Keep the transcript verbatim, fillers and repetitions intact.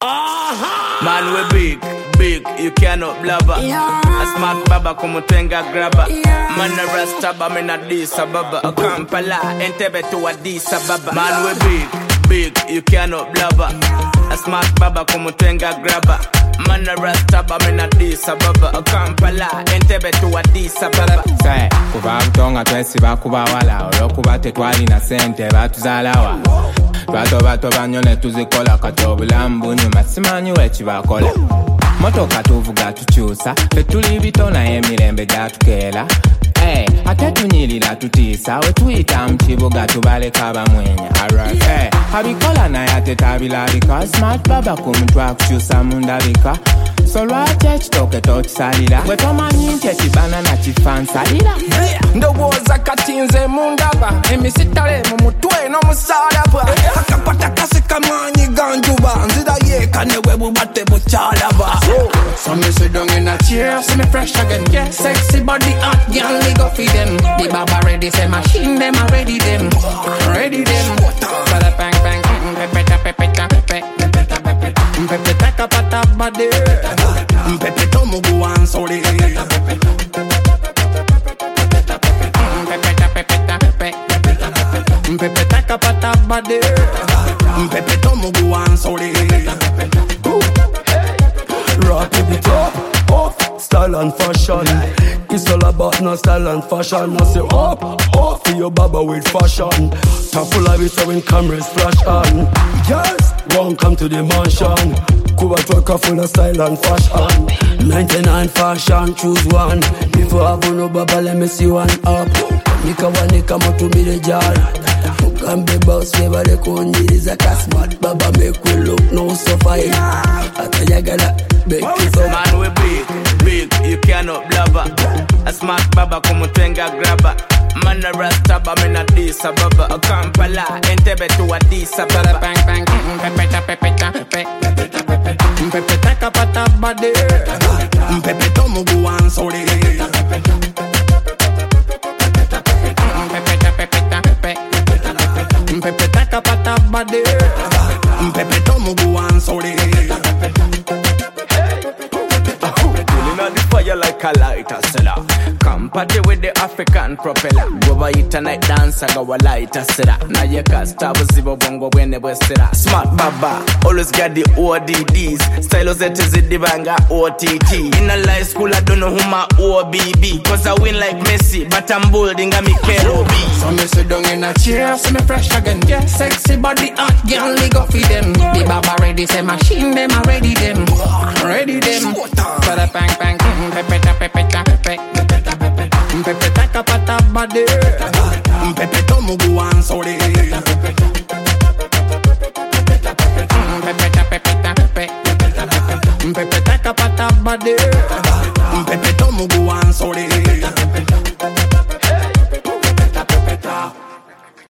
Uh-huh. Man we big, big, you cannot blabber. Yeah. A smart baba como twenga grabber. Yeah. Man a rastaba, me na disa baba. A Kampala, entebe to Addis Ababa. Man we big, big, you cannot blabber. Yeah. A smart baba como twenga grabber. Man a rastaba, me na disa baba. A Kampala, entebe to Addis Ababa. Say, kuba kutonga twesi bakuba wala. Olokuba tetwali na sente batuzalawa. Bato bato banyone tuzikola katobulambu nyuma simanyi wekibakola. Motoka tuvuga tukyusa fetuli bitona emirembe gyatukela. Hey, ate tunyirira tutiisa we tuyita mu kibuga tubaleka bamwenya. Alright, hey, abikola naye ate tabilabika. Smart baba ku muntu akukyusa mu ndabika. So lwaki ekitooke tokisalira bwe tomanyi nti ekibana nakifa nsalira. Ndowooza kati nze mu ndaba emisitale mu mutwe n'omusalaba. Akapata kasi kamanyi ganjuba nzira yeeka ne bwe bubate bukyalaba. So me sit down in a chair, see me fresh again. Yeah, sexy body hot girl, we go feed them. The baba ready, say machine them already them, ready them. Bada bang bang, pepeta pepeta pepeta pepeta pepeta pepeta kapata bade, pepeta mugu ansori. Pepeta pepeta pepeta pepeta kapata bade, pepeta mugu ansori. Rock it up, up, style and fashion. It's all about no style and fashion. I say up, up for your baba with fashion. Top full of it when cameras flash on. Yes, welcome to the mansion. Cuba trucker full of style and fashion. ninety-nine fashion, choose one. If you have no baba, let me see one up. Nika wa nika motu mire jar. Mukambe boss never the kunjiriza kasmat. Baba make we look no so fine. Atayagala make it up. Man we big, big, you cannot blabber. A smart baba como twenga grabber. Man a rastaba, me na disa baba. A Kampala, entebe to Addis Ababa. Bang bang, pepeta pepeta pepeta pepeta pepeta kapata bade, pepeta mugu ansori. Pepeta kapata bade, pepeta mugu ansori. Pulling out the fire like a lighter seller. Come party with the African propeller. Go by it a night dance, I go a lighter seller. Now you can't stop with zero bongo when they were seller. Smart baba, always got the O D Ds. Stylos that is it, the banga O T T. In a life school, I don't know who my O B B. Cause I win like Messi, but I'm bolding a Mikel B. So me sit down in a chair, see me fresh again. Yeah, sexy body hot girl, we go feed them. The baba ready, say machine them already them, ready them. Bada bang bang, pepeta pepeta pepeta pepeta pepeta kapata bade, pepeta mugu ansori. Pepeta pepeta pepeta pepeta kapata bade, pepeta mugu ansori.